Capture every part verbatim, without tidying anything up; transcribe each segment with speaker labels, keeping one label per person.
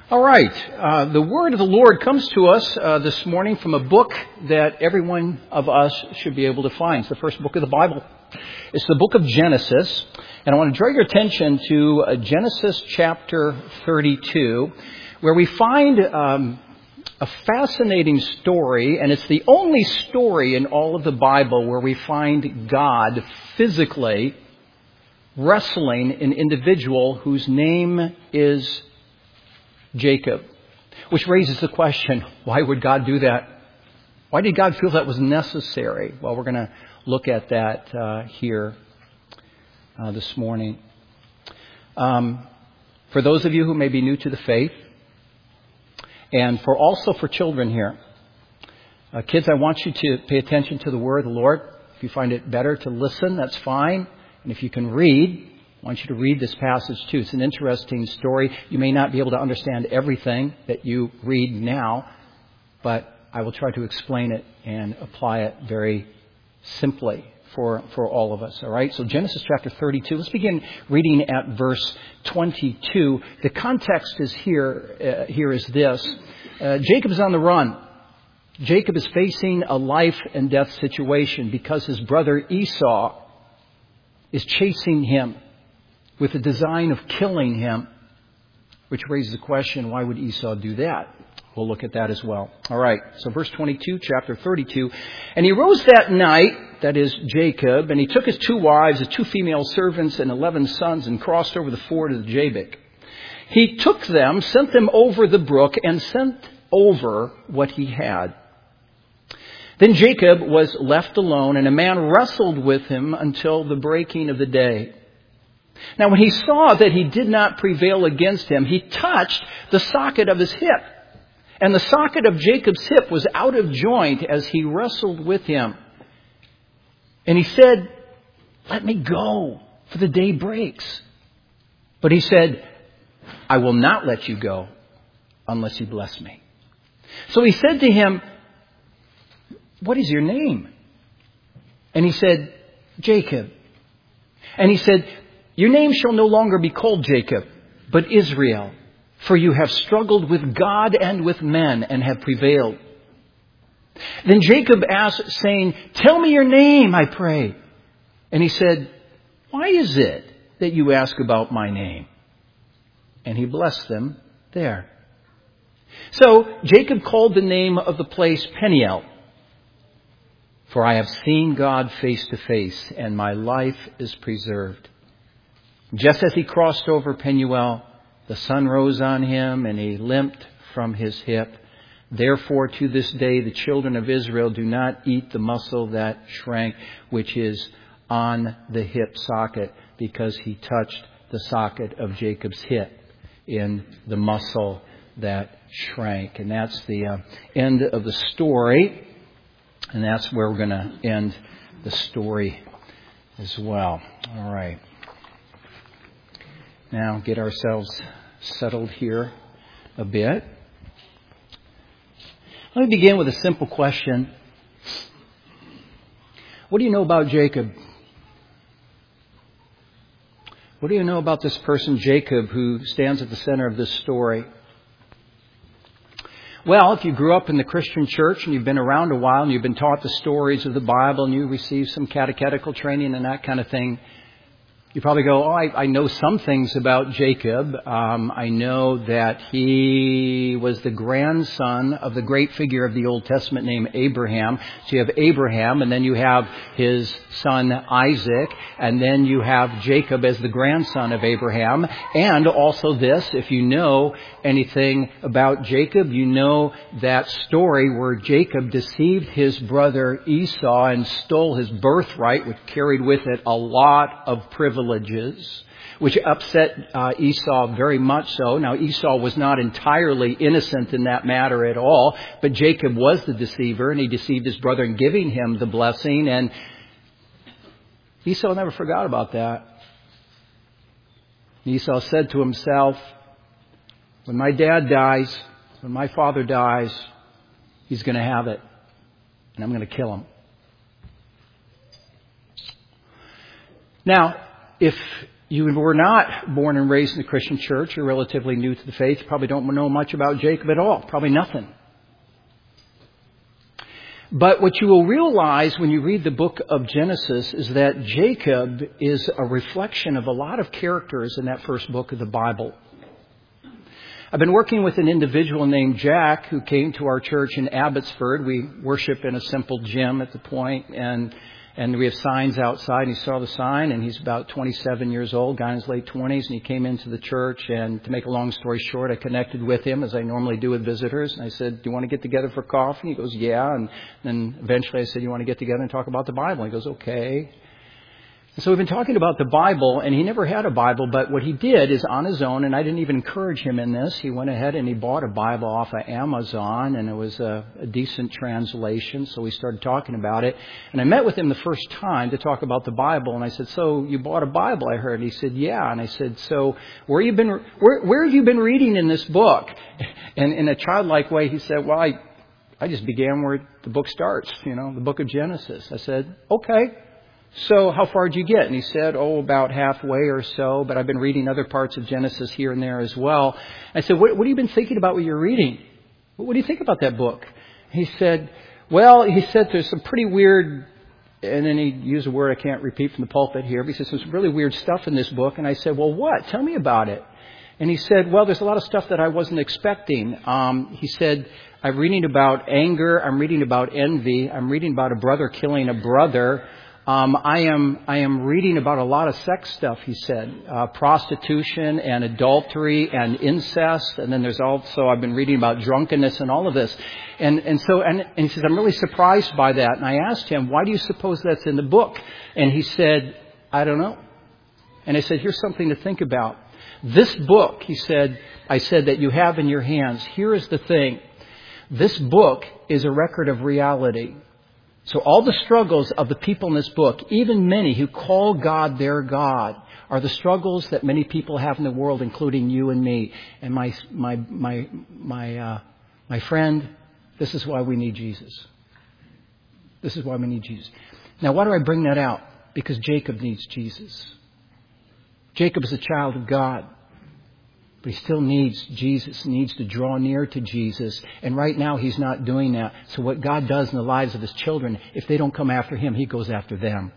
Speaker 1: All right. Uh, the word of the Lord comes to us uh, this morning from a book that every one of us should be able to find. It's the first book of the Bible. It's the book of Genesis. And I want to draw your attention to uh, Genesis chapter thirty-two, where we find um, a fascinating story. And it's the only story in all of the Bible where we find God physically wrestling an individual whose name is Jacob, which raises the question, why would God do that? Why did God feel that was necessary? Well, we're going to look at that uh, here uh, this morning. Um, for those of you who may be new to the faith, and for also for children here, uh, kids, I want you to pay attention to the word of the Lord. If you find it better to listen, that's fine. And if you can read, I want you to read this passage too. It's an interesting story. You may not be able to understand everything that you read now, but I will try to explain it and apply it very simply for, for all of us. All right. So Genesis chapter thirty-two. Let's begin reading at verse twenty-two. The context is here. Uh, here is this: uh, Jacob is on the run. Jacob is facing a life and death situation because his brother Esau is chasing him with the design of killing him, which raises the question, why would Esau do that? We'll look at that as well. All right, so verse twenty-two, chapter thirty-two. And he rose that night, that is Jacob, and he took his two wives, his two female servants, and eleven sons, and crossed over the ford of the Jabbok. He took them, sent them over the brook, and sent over what he had. Then Jacob was left alone, and a man wrestled with him until the breaking of the day. Now, when he saw that he did not prevail against him, he touched the socket of his hip. And the socket of Jacob's hip was out of joint as he wrestled with him. And he said, "Let me go, for the day breaks." But he said, "I will not let you go unless you bless me." So he said to him, "What is your name?" And he said, "Jacob." And he said, "Your name shall no longer be called Jacob, but Israel, for you have struggled with God and with men and have prevailed." Then Jacob asked, saying, "Tell me your name, I pray." And he said, "Why is it that you ask about my name?" And he blessed them there. So Jacob called the name of the place Peniel, for I have seen God face to face, and my life is preserved. Just as he crossed over Penuel, the sun rose on him, and he limped from his hip. Therefore, to this day, the children of Israel do not eat the muscle that shrank, which is on the hip socket, because he touched the socket of Jacob's hip in the muscle that shrank. And that's the uh, end of the story. And that's where we're going to end the story as well. All right. Now get ourselves settled here a bit. Let me begin with a simple question. What do you know about Jacob? What do you know about this person, Jacob, who stands at the center of this story? Well, if you grew up in the Christian church and you've been around a while and you've been taught the stories of the Bible and you received some catechetical training and that kind of thing, you probably go, oh, I, I know some things about Jacob. Um, I know that he was the grandson of the great figure of the Old Testament named Abraham. So you have Abraham, and then you have his son Isaac, and then you have Jacob as the grandson of Abraham. And also this, if you know anything about Jacob, you know that story where Jacob deceived his brother Esau and stole his birthright, which carried with it a lot of privilege. Which upset uh, Esau very much so. Now, Esau was not entirely innocent in that matter at all, but Jacob was the deceiver, and he deceived his brother in giving him the blessing, and Esau never forgot about that. Esau said to himself, when my dad dies, when my father dies, he's going to have it, and I'm going to kill him. Now, if you were not born and raised in the Christian church, you're relatively new to the faith, you probably don't know much about Jacob at all, probably nothing. But what you will realize when you read the book of Genesis is that Jacob is a reflection of a lot of characters in that first book of the Bible. I've been working with an individual named Jack who came to our church in Abbotsford. We worship in a simple gym at the point, and and we have signs outside. And he saw the sign, and he's about twenty-seven years old, guy in his late twenties, and he came into the church. And to make a long story short, I connected with him as I normally do with visitors. And I said, "Do you want to get together for coffee?" He goes, "Yeah." And then eventually I said, "You want to get together and talk about the Bible?" He goes, "Okay." And so we've been talking about the Bible, and he never had a Bible, but what he did is on his own, and I didn't even encourage him in this, he went ahead and he bought a Bible off of Amazon, and it was a, a decent translation, so we started talking about it. And I met with him the first time to talk about the Bible, and I said, "So you bought a Bible, I heard." And he said, "Yeah." And I said, "So where you been? Where, where have you been reading in this book?" And in a childlike way, he said, "Well, I, I just began where the book starts, you know, the book of Genesis." I said, "Okay. So how far did you get?" And he said, "Oh, about halfway or so, but I've been reading other parts of Genesis here and there as well." I said, what, what have you been thinking about what you're reading? What do you think about that book? He said, well, he said there's some pretty weird, and then he used a word I can't repeat from the pulpit here, but he said there's some really weird stuff in this book. And I said, "Well, what? Tell me about it." And he said, "Well, there's a lot of stuff that I wasn't expecting." Um, he said, "I'm reading about anger. I'm reading about envy. I'm reading about a brother killing a brother. Um, I am I am reading about a lot of sex stuff," he said, uh, prostitution and adultery and incest, and then there's also I've been reading about drunkenness and all of this, and and so and, and he says I'm really surprised by that. And I asked him, "Why do you suppose that's in the book?" And he said, "I don't know." And I said, "Here's something to think about. This book," he said, "I said that you have in your hands. Here is the thing. This book is a record of reality." So all the struggles of the people in this book, even many who call God their God, are the struggles that many people have in the world, including you and me. And my my my my uh, my friend, this is why we need Jesus. This is why we need Jesus. Now, why do I bring that out? Because Jacob needs Jesus. Jacob is a child of God. But he still needs Jesus, needs to draw near to Jesus. And right now he's not doing that. So what God does in the lives of his children, if they don't come after him, he goes after them.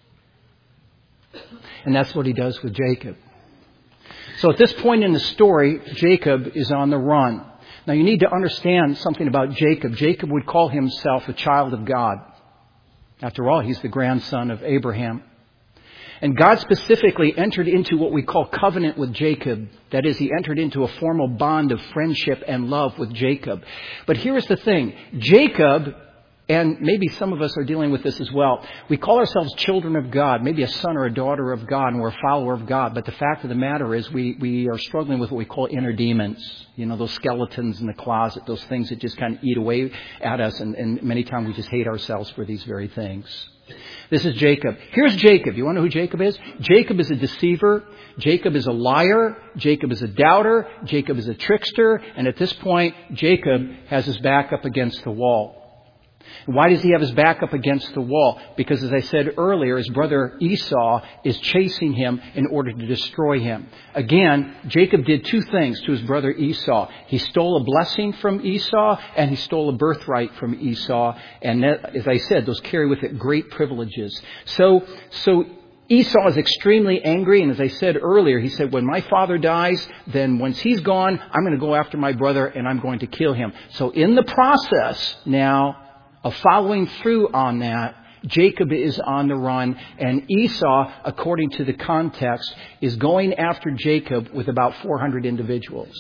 Speaker 1: And that's what he does with Jacob. So at this point in the story, Jacob is on the run. Now you need to understand something about Jacob. Jacob would call himself a child of God. After all, he's the grandson of Abraham. And God specifically entered into what we call covenant with Jacob. That is, he entered into a formal bond of friendship and love with Jacob. But here's the thing. Jacob, and maybe some of us are dealing with this as well, we call ourselves children of God, maybe a son or a daughter of God, and we're a follower of God. But the fact of the matter is we, we are struggling with what we call inner demons. You know, those skeletons in the closet, those things that just kind of eat away at us. And, and many times we just hate ourselves for these very things. This is Jacob. Here's Jacob. You want to know who Jacob is? Jacob is a deceiver. Jacob is a liar. Jacob is a doubter. Jacob is a trickster. And at this point, Jacob has his back up against the wall. Why does he have his back up against the wall? Because as I said earlier, his brother Esau is chasing him in order to destroy him. Again, Jacob did two things to his brother Esau. He stole a blessing from Esau and he stole a birthright from Esau. And that, as I said, those carry with it great privileges. So, so Esau is extremely angry. And as I said earlier, he said, when my father dies, then once he's gone, I'm going to go after my brother and I'm going to kill him. So in the process now of following through on that, Jacob is on the run, and Esau, according to the context, is going after Jacob with about four hundred individuals.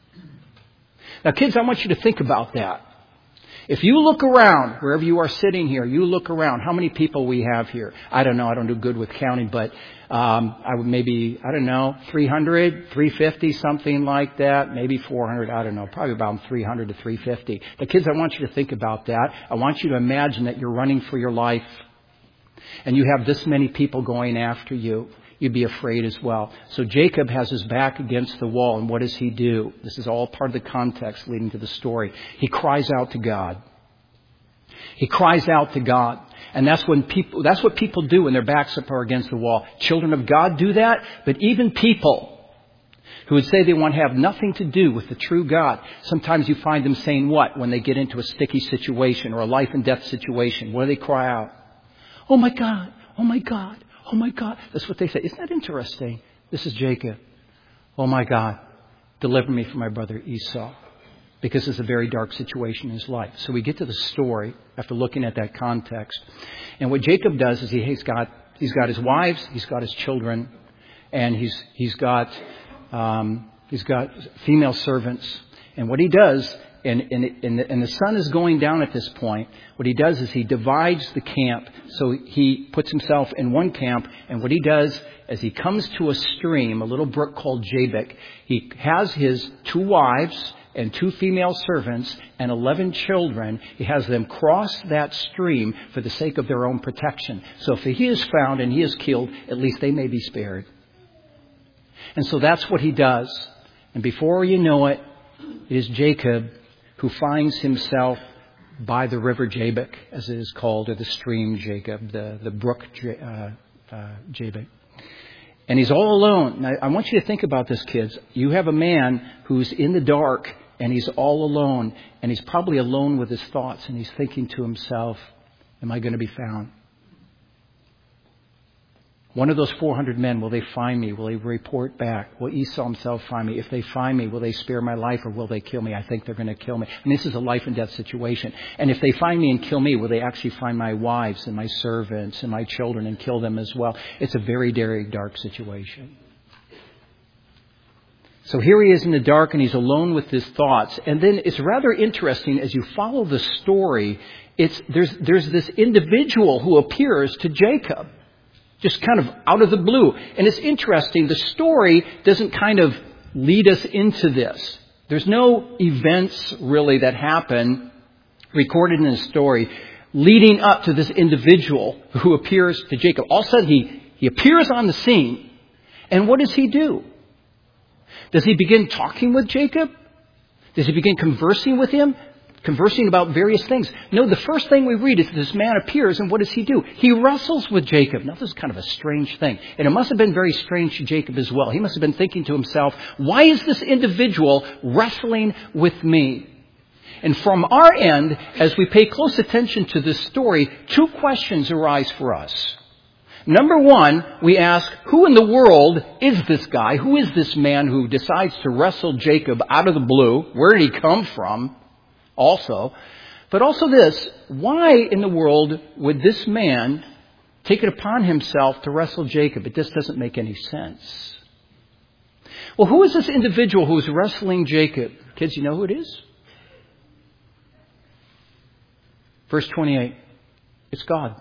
Speaker 1: Now, kids, I want you to think about that. If you look around, wherever you are sitting here, you look around, how many people we have here? I don't know. I don't do good with counting, but um, I would maybe, I don't know, three hundred, three fifty, something like that. Maybe four hundred, I don't know, probably about three hundred to three fifty. The kids, I want you to think about that. I want you to imagine that you're running for your life and you have this many people going after you. You'd be afraid as well. So Jacob has his back against the wall, and what does he do? This is all part of the context leading to the story. He cries out to God. He cries out to God. And that's when people, that's what people do when their backs up are against the wall. Children of God do that, but even people who would say they want to have nothing to do with the true God, sometimes you find them saying what when they get into a sticky situation or a life and death situation? What do they cry out? Oh my God, oh my God, oh my God. That's what they say. Isn't that interesting? This is Jacob. Oh my God, deliver me from my brother Esau. Because it's a very dark situation in his life. So we get to the story after looking at that context. And what Jacob does is he, he's got he's got his wives, he's got his children, and he's he's got um, he's got female servants. And what he does, and, and, and, the, and the sun is going down at this point, what he does is he divides the camp. So he puts himself in one camp, and what he does as he comes to a stream, a little brook called Jabbok, he has his two wives and two female servants and eleven children. He has them cross that stream for the sake of their own protection. So if he is found and he is killed, at least they may be spared. And so that's what he does. And before you know it, it is Jacob who finds himself by the river Jabbok, as it is called, or the stream Jacob, the, the brook uh, uh, Jabbok. And he's all alone. Now, I want you to think about this, kids. You have a man who's in the dark and he's all alone. And he's probably alone with his thoughts. And he's thinking to himself, am I going to be found? One of those four hundred men, will they find me? Will they report back? Will Esau himself find me? If they find me, will they spare my life or will they kill me? I think they're going to kill me. And this is a life and death situation. And if they find me and kill me, will they actually find my wives and my servants and my children and kill them as well? It's a very, very dark situation. So here he is in the dark and he's alone with his thoughts. And then it's rather interesting as you follow the story. It's there's there's this individual who appears to Jacob. Just kind of out of the blue. And it's interesting, the story doesn't kind of lead us into this. There's no events really that happen recorded in the story leading up to this individual who appears to Jacob. All of a sudden he, he appears on the scene. And what does he do? Does he begin talking with Jacob? Does he begin conversing with him? Conversing about various things. No, the first thing we read is this man appears, and what does he do? He wrestles with Jacob. Now, this is kind of a strange thing. And it must have been very strange to Jacob as well. He must have been thinking to himself, why is this individual wrestling with me? And from our end, as we pay close attention to this story, two questions arise for us. Number one, we ask, who in the world is this guy? Who is this man who decides to wrestle Jacob out of the blue? Where did he come from? Also, but also this, why in the world would this man take it upon himself to wrestle Jacob? It just doesn't make any sense. Well, who is this individual who is wrestling Jacob? Kids, you know who it is? Verse twenty-eight. It's God.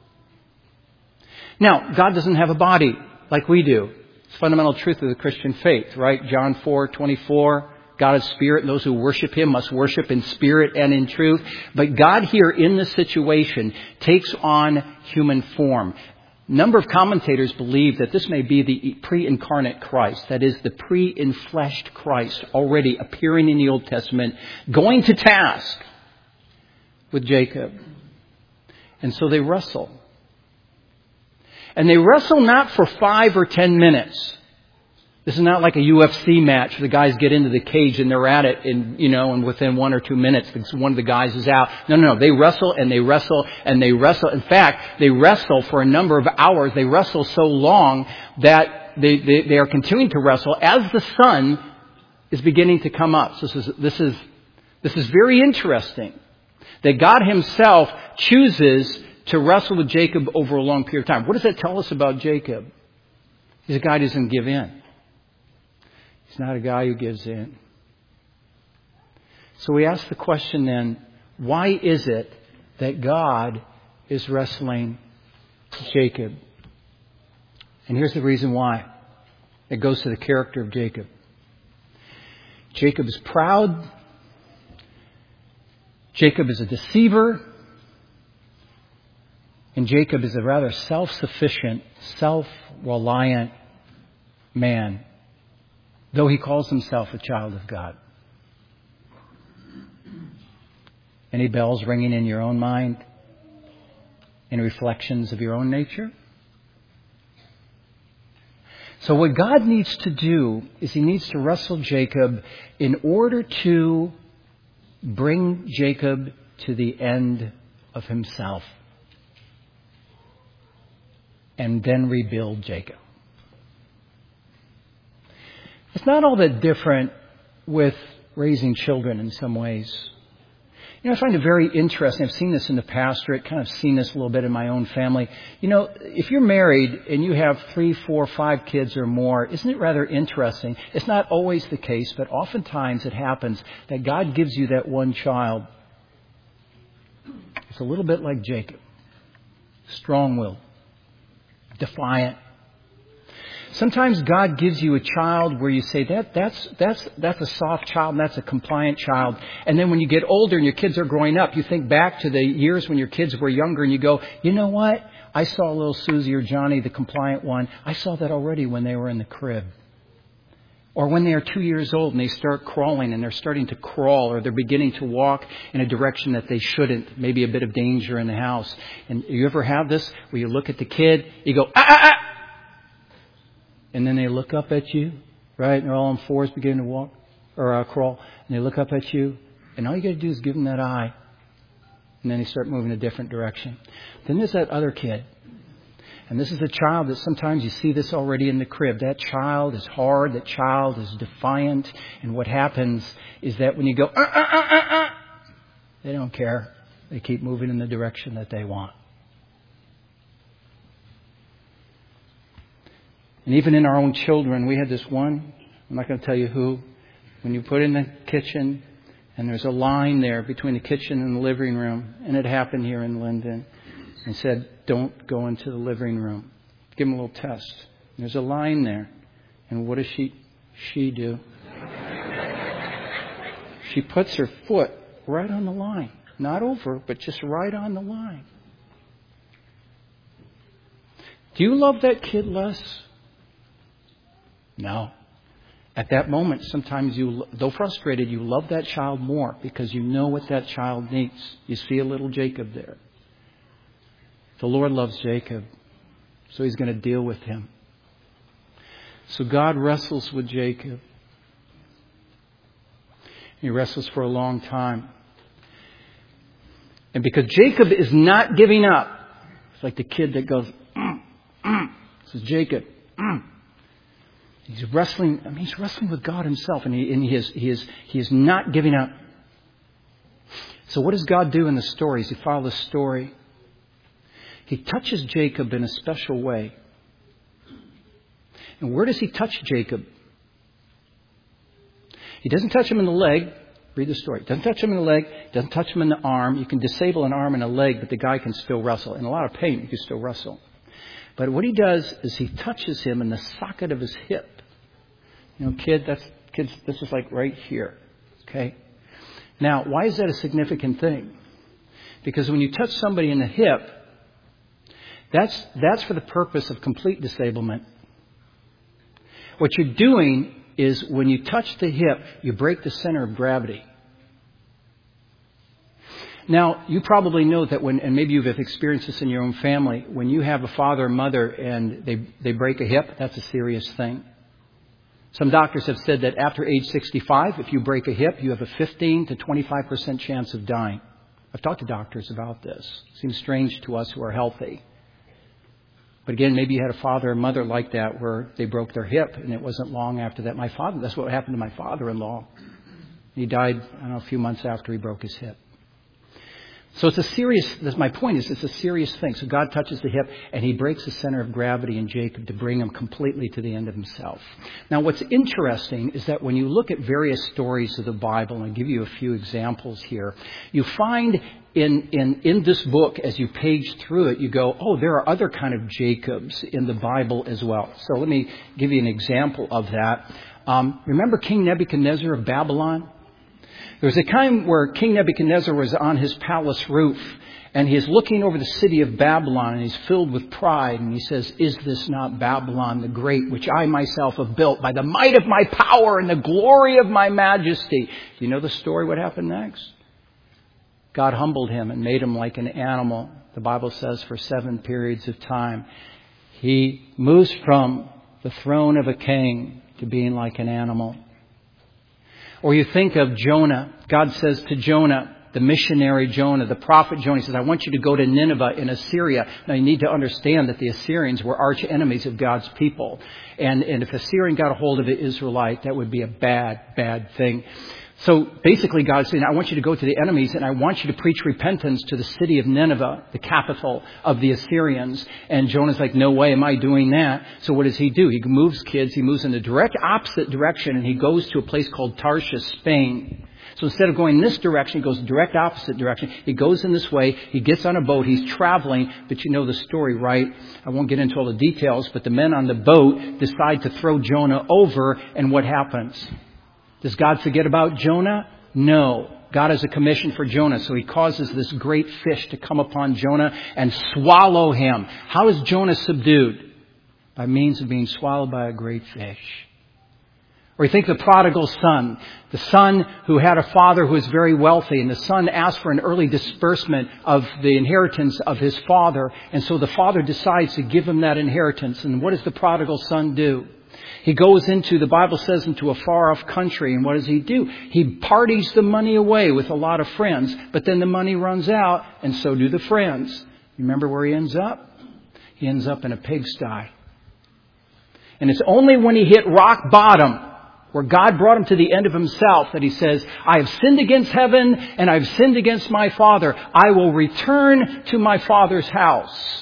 Speaker 1: Now, God doesn't have a body like we do. It's a fundamental truth of the Christian faith, right? John four twenty-four. God is spirit, and those who worship him must worship in spirit and in truth. But God here in this situation takes on human form. A number of commentators believe that this may be the pre-incarnate Christ. That is, the pre-infleshed Christ already appearing in the Old Testament, going to task with Jacob. And so they wrestle. And they wrestle not for five or ten minutes. This is not like a U F C match where the guys get into the cage and they're at it and, you know, and within one or two minutes, one of the guys is out. No, no, no. They wrestle and they wrestle and they wrestle. In fact, they wrestle for a number of hours. They wrestle so long that they, they, they are continuing to wrestle as the sun is beginning to come up. So this is, this is, this is very interesting that God himself chooses to wrestle with Jacob over a long period of time. What does that tell us about Jacob? He's a guy who doesn't give in. He's not a guy who gives in. So we ask the question then, why is it that God is wrestling Jacob? And here's the reason why. It goes to the character of Jacob. Jacob is proud. Jacob is a deceiver. And Jacob is a rather self-sufficient, self-reliant man, though he calls himself a child of God. Any bells ringing in your own mind? Any reflections of your own nature? So what God needs to do is He needs to wrestle Jacob in order to bring Jacob to the end of himself. And then rebuild Jacob. It's not all that different with raising children in some ways. You know, I find it very interesting. I've seen this in the pastorate, kind of seen this a little bit in my own family. You know, if you're married and you have three, four, five kids or more, isn't it rather interesting? It's not always the case, but oftentimes it happens that God gives you that one child. It's a little bit like Jacob. Strong-willed. Defiant. Sometimes God gives you a child where you say, that that's that's that's a soft child and that's a compliant child. And then when you get older and your kids are growing up, you think back to the years when your kids were younger and you go, you know what? I saw little Susie or Johnny, the compliant one. I saw that already when they were in the crib. Or when they are two years old and they start crawling and they're starting to crawl or they're beginning to walk in a direction that they shouldn't. Maybe a bit of danger in the house. And you ever have this where you look at the kid, you go, ah, ah, ah. And then they look up at you, right? And they're all on fours beginning to walk or uh, crawl. And they look up at you. And all you got to do is give them that eye. And then they start moving a different direction. Then there's that other kid. And this is a child that sometimes you see this already in the crib. That child is hard. That child is defiant. And what happens is that when you go, uh, uh, uh, uh, uh, they don't care. They keep moving in the direction that they want. And even in our own children, we had this one, I'm not going to tell you who, when you put in the kitchen and there's a line there between the kitchen and the living room, and it happened here in Linden, and said, don't go into the living room. Give them a little test. And there's a line there. And what does she, she do? She puts her foot right on the line. Not over, but just right on the line. Do you love that kid less? No. At that moment, sometimes you, though frustrated, you love that child more because you know what that child needs. You see a little Jacob there. The Lord loves Jacob, so He's going to deal with him. So God wrestles with Jacob. He wrestles for a long time. And because Jacob is not giving up, it's like the kid that goes, mm, mm. This is Jacob. Mm. He's wrestling. I mean, he's wrestling with God Himself, and he, and he is he is he is not giving up. So, what does God do in the story? As you follow the story, He touches Jacob in a special way. And where does He touch Jacob? He doesn't touch him in the leg. Read the story. Doesn't touch him in the leg. Doesn't touch him in the arm. You can disable an arm and a leg, but the guy can still wrestle. In a lot of pain, you can still wrestle. But what He does is He touches him in the socket of his hip. You know, kid, that's kids. This is like right here. Okay. Now, why is that a significant thing? Because when you touch somebody in the hip, that's that's for the purpose of complete disablement. What you're doing is when you touch the hip, you break the center of gravity. Now, you probably know that when, and maybe you've experienced this in your own family, when you have a father or mother and they, they break a hip, that's a serious thing. Some doctors have said that after age sixty-five, if you break a hip, you have a fifteen to twenty-five percent chance of dying. I've talked to doctors about this. It seems strange to us who are healthy. But again, maybe you had a father or mother like that where they broke their hip, and it wasn't long after that. My father, that's what happened to my father-in-law. He died, I don't know, a few months after he broke his hip. So it's a serious, that's my point is it's a serious thing. So God touches the hip and He breaks the center of gravity in Jacob to bring him completely to the end of himself. Now what's interesting is that when you look at various stories of the Bible, and I'll give you a few examples here, you find in, in, in this book, as you page through it, you go, oh, there are other kind of Jacobs in the Bible as well. So let me give you an example of that. Um, remember King Nebuchadnezzar of Babylon? There was a time where King Nebuchadnezzar was on his palace roof and he is looking over the city of Babylon and he's filled with pride and he says, is this not Babylon the Great, which I myself have built by the might of my power and the glory of my majesty? Do you know the story? What happened next? God humbled him and made him like an animal. The Bible says for seven periods of time. He moves from the throne of a king to being like an animal. Or you think of Jonah. God says to Jonah, the missionary Jonah, the prophet Jonah, he says, I want you to go to Nineveh in Assyria. Now you need to understand that the Assyrians were arch enemies of God's people. And, and if Assyrian got a hold of an Israelite, that would be a bad, bad thing. So basically God's saying, I want you to go to the enemies and I want you to preach repentance to the city of Nineveh, the capital of the Assyrians. And Jonah's like, no way am I doing that. So what does he do? He moves kids. He moves in the direct opposite direction and he goes to a place called Tarshish, Spain. So instead of going this direction, he goes direct opposite direction. He goes in this way. He gets on a boat. He's traveling. But you know the story, right? I won't get into all the details. But the men on the boat decide to throw Jonah over. And what happens? Does God forget about Jonah? No. God has a commission for Jonah. So he causes this great fish to come upon Jonah and swallow him. How is Jonah subdued? By means of being swallowed by a great fish. Or you think the prodigal son, the son who had a father who was very wealthy, and the son asked for an early disbursement of the inheritance of his father. And so the father decides to give him that inheritance. And what does the prodigal son do? He goes into, the Bible says, into a far-off country. And what does he do? He parties the money away with a lot of friends. But then the money runs out, and so do the friends. You remember where he ends up? He ends up in a pigsty. And it's only when he hit rock bottom, where God brought him to the end of himself, that he says, I have sinned against heaven and I've sinned against my Father. I will return to my Father's house.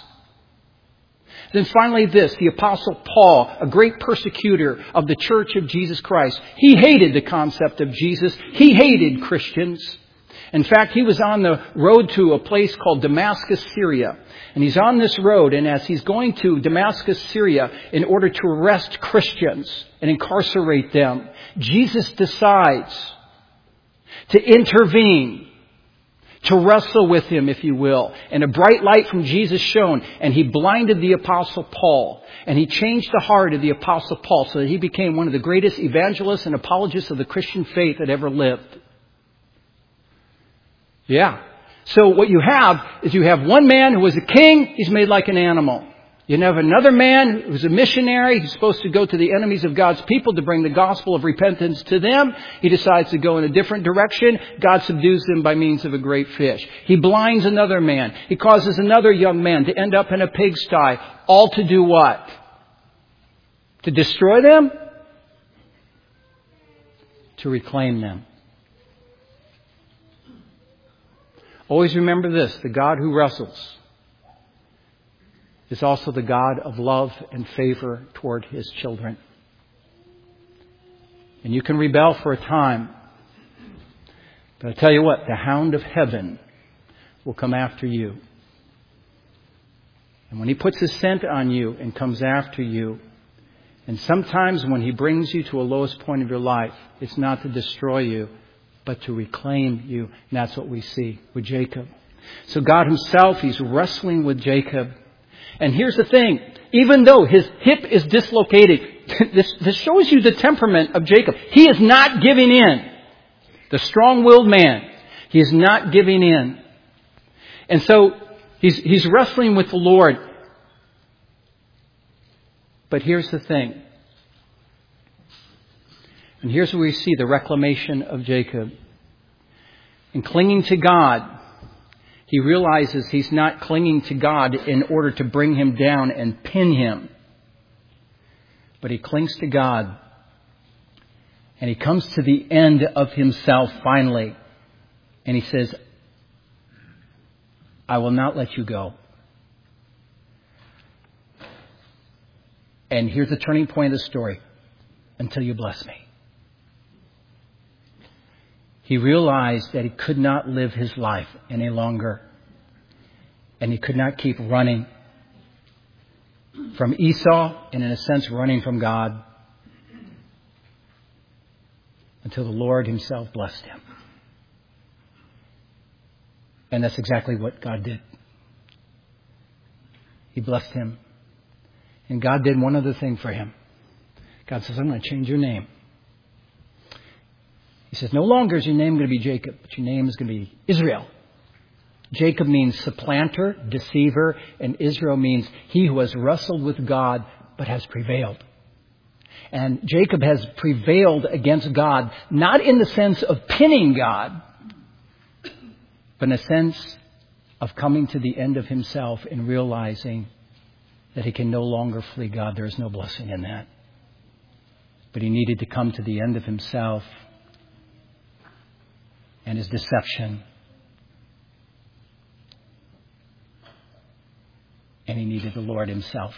Speaker 1: Then finally this, the Apostle Paul, a great persecutor of the Church of Jesus Christ. He hated the concept of Jesus. He hated Christians. In fact, he was on the road to a place called Damascus, Syria. And he's on this road, and as he's going to Damascus, Syria, in order to arrest Christians and incarcerate them, Jesus decides to intervene, to wrestle with him, if you will. And a bright light from Jesus shone, and he blinded the Apostle Paul. And he changed the heart of the Apostle Paul so that he became one of the greatest evangelists and apologists of the Christian faith that ever lived. Yeah. So what you have is you have one man who was a king. He's made like an animal. You have another man who's a missionary. He's supposed to go to the enemies of God's people to bring the gospel of repentance to them. He decides to go in a different direction. God subdues them by means of a great fish. He blinds another man. He causes another young man to end up in a pigsty. All to do what? To destroy them? To reclaim them. Always remember this, the God who wrestles is also the God of love and favor toward his children. And you can rebel for a time, but I tell you what, the hound of heaven will come after you. And when he puts his scent on you and comes after you, and sometimes when he brings you to a lowest point of your life, it's not to destroy you, but to reclaim you. And that's what we see with Jacob. So God himself, he's wrestling with Jacob. And here's the thing. Even though his hip is dislocated, this, this shows you the temperament of Jacob. He is not giving in. The strong-willed man. He is not giving in. And so he's, he's wrestling with the Lord. But here's the thing. And here's where we see the reclamation of Jacob. In clinging to God, he realizes he's not clinging to God in order to bring him down and pin him. But he clings to God. And he comes to the end of himself finally. And he says, I will not let you go. And here's the turning point of the story. Until you bless me. He realized that he could not live his life any longer. And he could not keep running from Esau and in a sense running from God until the Lord himself blessed him. And that's exactly what God did. He blessed him. And God did one other thing for him. God says, I'm going to change your name. He says, no longer is your name going to be Jacob, but your name is going to be Israel. Jacob means supplanter, deceiver, and Israel means he who has wrestled with God but has prevailed. And Jacob has prevailed against God, not in the sense of pinning God, but in a sense of coming to the end of himself and realizing that he can no longer flee God. There is no blessing in that. But he needed to come to the end of himself and his deception. And he needed the Lord himself.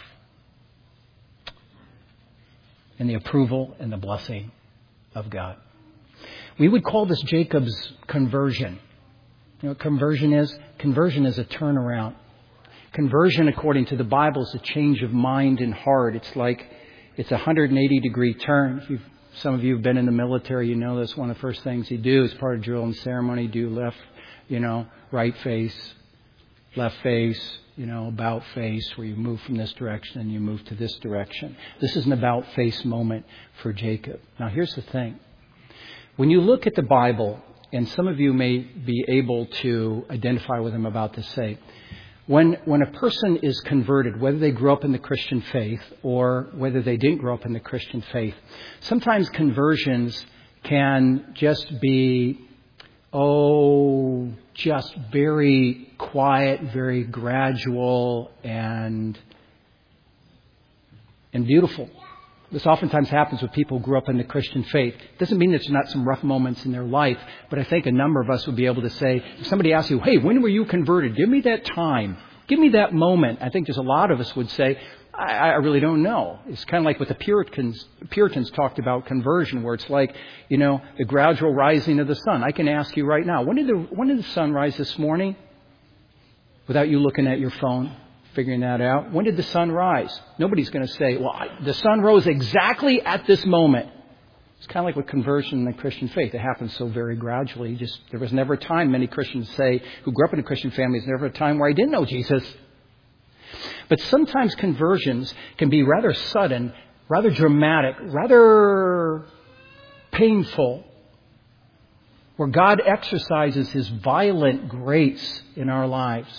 Speaker 1: And the approval and the blessing of God. We would call this Jacob's conversion. You know what conversion is? Conversion is a turnaround. Conversion, according to the Bible, is a change of mind and heart. It's like it's a one hundred eighty degree turn. If you've, some of you have been in the military, you know that's one of the first things you do as part of drill and ceremony. Do left, you know, right face, left face, you know, about face, where you move from this direction and you move to this direction. This is an about face moment for Jacob. Now, here's the thing. When you look at the Bible, and some of you may be able to identify with him about this, say, when, when a person is converted, whether they grew up in the Christian faith or whether they didn't grow up in the Christian faith, sometimes conversions can just be, oh, just very quiet, very gradual, and and beautiful. This oftentimes happens with people who grew up in the Christian faith. It doesn't mean that there's not some rough moments in their life, but I think a number of us would be able to say, if somebody asks you, hey, when were you converted? Give me that time. Give me that moment. I think there's a lot of us would say, I, I really don't know. It's kind of like what the Puritans, Puritans talked about conversion, where it's like, you know, the gradual rising of the sun. I can ask you right now, when did the, when did the sun rise this morning? Without you looking at your phone, figuring that out. When did the sun rise? Nobody's going to say, well, I, the sun rose exactly at this moment. It's kind of like with conversion in the Christian faith. It happens so very gradually. Just there was never a time, many Christians say, who grew up in a Christian family, there's never a time where I didn't know Jesus. But sometimes conversions can be rather sudden, rather dramatic, rather painful, where God exercises His violent grace in our lives.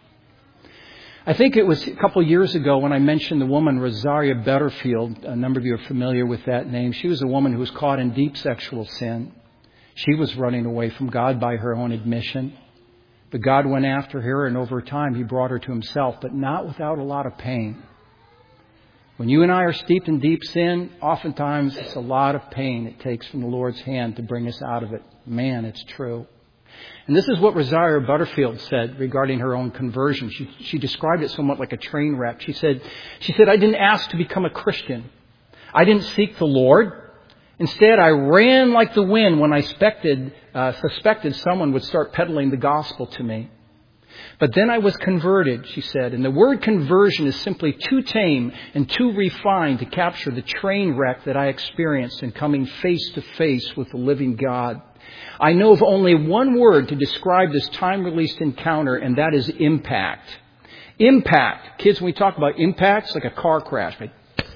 Speaker 1: I think it was a couple of years ago when I mentioned the woman Rosaria Butterfield. A number of you are familiar with that name. She was a woman who was caught in deep sexual sin. She was running away from God by her own admission. But God went after her, and over time He brought her to Himself, but not without a lot of pain. When you and I are steeped in deep sin, oftentimes it's a lot of pain it takes from the Lord's hand to bring us out of it. Man, it's true. And this is what Rosaria Butterfield said regarding her own conversion. She, she described it somewhat like a train wreck. She said, she said, I didn't ask to become a Christian. I didn't seek the Lord. Instead, I ran like the wind when I suspected, uh, suspected someone would start peddling the gospel to me. But then I was converted, she said. And the word conversion is simply too tame and too refined to capture the train wreck that I experienced in coming face to face with the living God. I know of only one word to describe this time-released encounter, and that is impact. Impact. Kids, when we talk about impact, it's like a car crash. Right?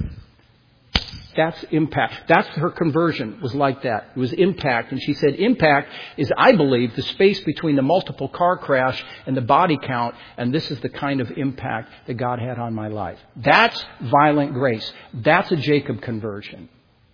Speaker 1: That's impact. That's her conversion was like that. It was impact. And she said impact is, I believe, the space between the multiple car crash and the body count. And this is the kind of impact that God had on my life. That's violent grace. That's a Jacob conversion.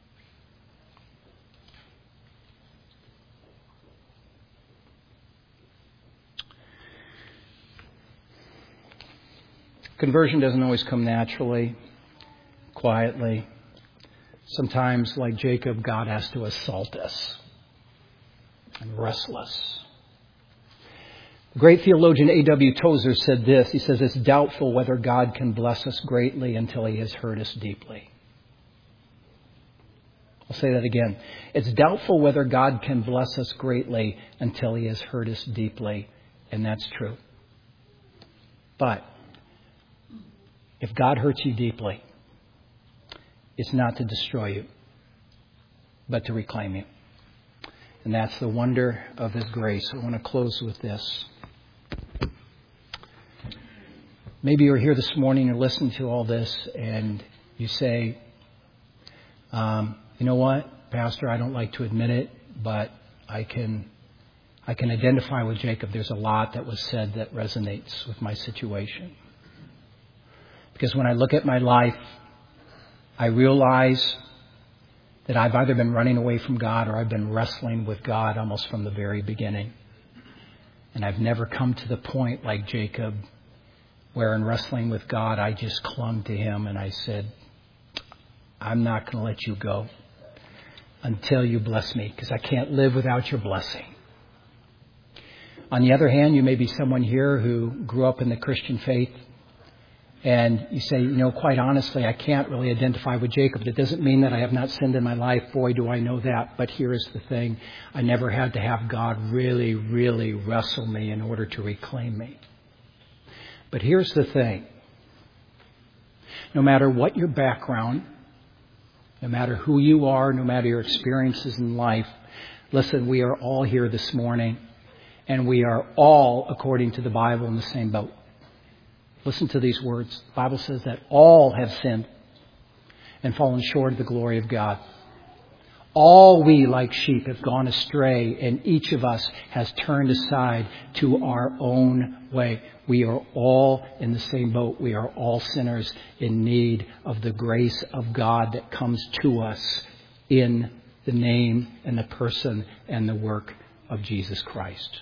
Speaker 1: Conversion doesn't always come naturally, quietly. Sometimes, like Jacob, God has to assault us and wrestle us. The great theologian A W Tozer said this. He says, it's doubtful whether God can bless us greatly until He has hurt us deeply. I'll say that again. It's doubtful whether God can bless us greatly until He has hurt us deeply. And that's true. But if God hurts you deeply, it's not to destroy you, but to reclaim you. And that's the wonder of His grace. I want to close with this. Maybe you're here this morning and listen to all this and you say, um, you know what, Pastor, I don't like to admit it, but I can I can identify with Jacob. There's a lot that was said that resonates with my situation. Because when I look at my life, I realize that I've either been running away from God or I've been wrestling with God almost from the very beginning. And I've never come to the point like Jacob where in wrestling with God, I just clung to him and I said, I'm not going to let you go until you bless me, because I can't live without your blessing. On the other hand, you may be someone here who grew up in the Christian faith and you say, you know, quite honestly, I can't really identify with Jacob. That doesn't mean that I have not sinned in my life. Boy, do I know that. But here is the thing. I never had to have God really, really wrestle me in order to reclaim me. But here's the thing. No matter what your background, no matter who you are, no matter your experiences in life, listen, we are all here this morning, and we are all, according to the Bible, in the same boat. Listen to these words. The Bible says that all have sinned and fallen short of the glory of God. All we, like sheep, have gone astray, and each of us has turned aside to our own way. We are all in the same boat. We are all sinners in need of the grace of God that comes to us in the name and the person and the work of Jesus Christ.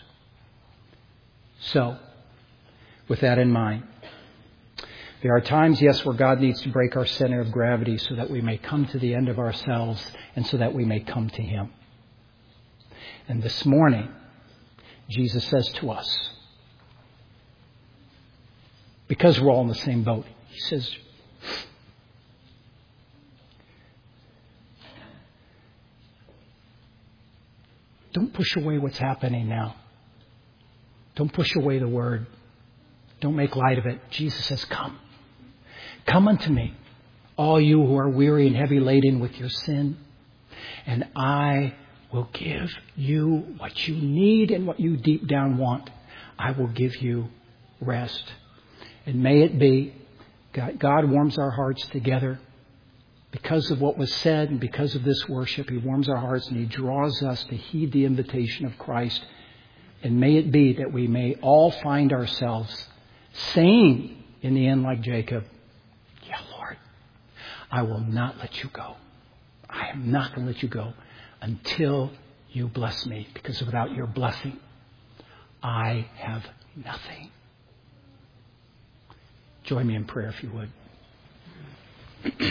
Speaker 1: So, with that in mind, there are times, yes, where God needs to break our center of gravity so that we may come to the end of ourselves and so that we may come to Him. And this morning, Jesus says to us, because we're all in the same boat, He says, don't push away what's happening now. Don't push away the word. Don't make light of it. Jesus says, come. Come unto me, all you who are weary and heavy laden with your sin, and I will give you what you need and what you deep down want. I will give you rest. And may it be, God, God warms our hearts together because of what was said and because of this worship. He warms our hearts and He draws us to heed the invitation of Christ. And may it be that we may all find ourselves saying in the end like Jacob, yeah, Lord, I will not let you go. I am not going to let you go until you bless me, because without your blessing, I have nothing. Join me in prayer if you would.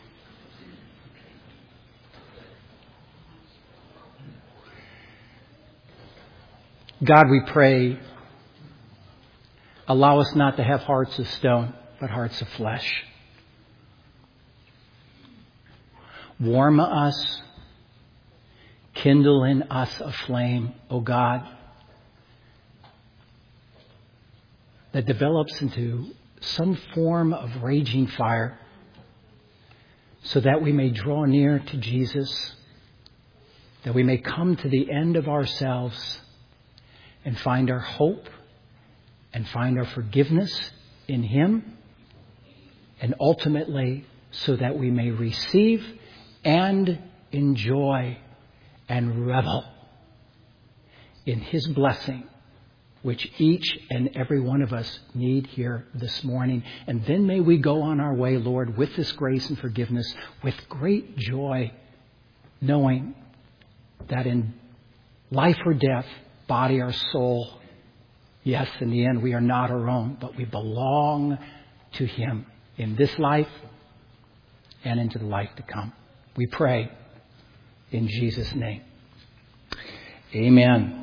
Speaker 1: God, we pray, allow us not to have hearts of stone, but hearts of flesh. Warm us, kindle in us a flame, O God, that develops into some form of raging fire, so that we may draw near to Jesus, that we may come to the end of ourselves and find our hope and find our forgiveness in Him, and ultimately so that we may receive and enjoy and revel in His blessing, which each and every one of us need here this morning. And then may we go on our way, Lord, with this grace and forgiveness, with great joy, knowing that in life or death, body or soul, yes, in the end, we are not our own, but we belong to Him in this life and into the life to come. We pray in Jesus' name. Amen.